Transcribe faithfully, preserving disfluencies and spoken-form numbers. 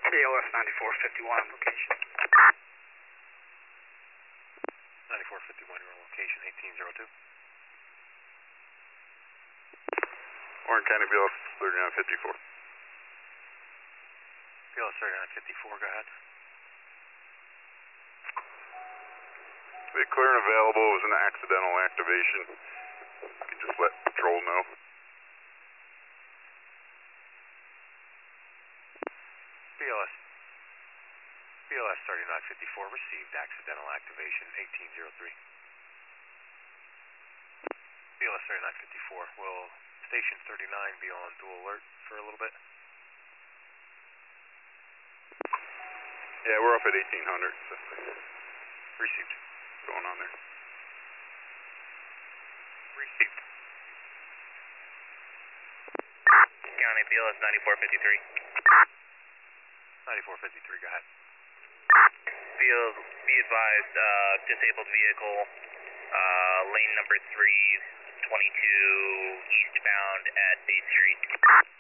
B L S ninety-four fifty-one on location. ninety-four fifty-one, you're on location, eighteen oh two. Orange County B L S thirty-nine fifty-four. B L S thirty-nine fifty-four, go ahead. The clear and available was an accidental activation. You can just let patrol know. B L S B L S thirty-nine fifty-four received accidental activation eighteen oh three. B L S thirty-nine fifty-four, will station thirty-nine be on dual alert for a little bit? Yeah, we're up at eighteen hundred. So. Received. What's going on there? Received. County B L S ninety-four fifty-three. ninety-four fifty-three, go ahead. Be, be advised, uh, disabled vehicle, uh, lane number three, twenty-two, eastbound at State Street.